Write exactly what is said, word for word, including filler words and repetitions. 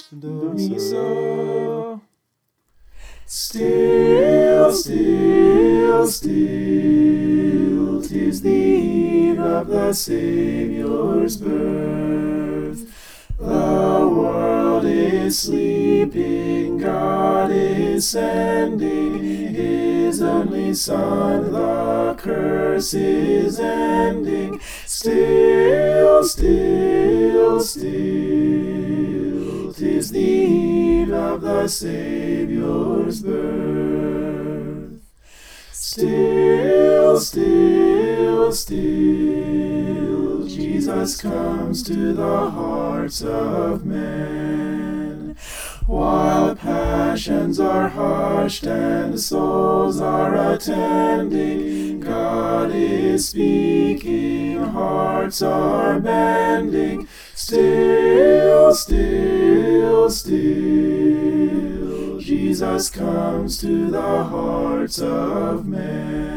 do mi so. Still, still, still, 'tis the eve of the Saviour's birth. The world is sleeping, God is sending His only Son, the curse is ending. Still, still, still, 'tis the eve of the Saviour's birth. Still, still, still, Jesus comes to the hearts of men. While passions are hushed and souls are attending, God is speaking, hearts are bending. Still, still, still, Jesus comes to the hearts of men.